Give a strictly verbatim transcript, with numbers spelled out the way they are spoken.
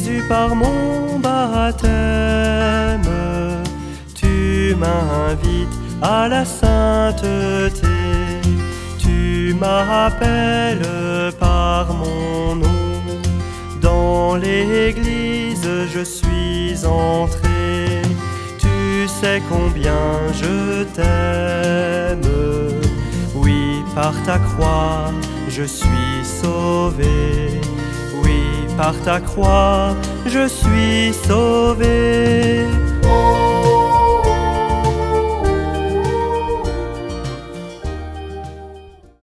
Jésus, par mon baptême, tu m'invites à la sainteté. Tu m'appelles par mon nom. Dans l'église je suis entré. Tu sais combien je t'aime. Oui, par ta croix je suis sauvé. Oui, par ta croix je suis sauvé.